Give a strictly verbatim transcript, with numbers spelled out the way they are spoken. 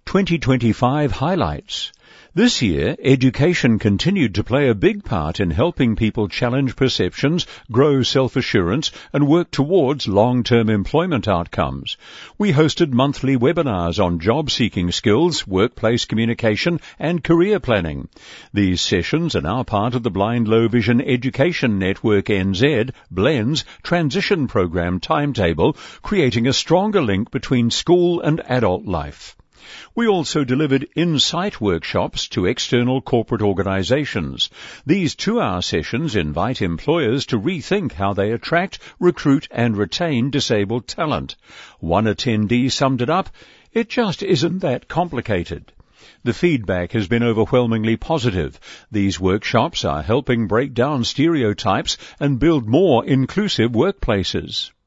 twenty twenty-five highlights. This year, education continued to play a big part in helping people challenge perceptions, grow self-assurance, and work towards long-term employment outcomes. We hosted monthly webinars on job-seeking skills, workplace communication, and career planning. These sessions are now part of the Blind Low Vision Education Network N Z, BLENZ, transition program timetable, creating a stronger link between school and adult life. We also delivered Insight workshops to external corporate organizations. These two-hour sessions invite employers to rethink how they attract, recruit and retain disabled talent. One attendee summed it up, "It just isn't that complicated." The feedback has been overwhelmingly positive. These workshops are helping break down stereotypes and build more inclusive workplaces.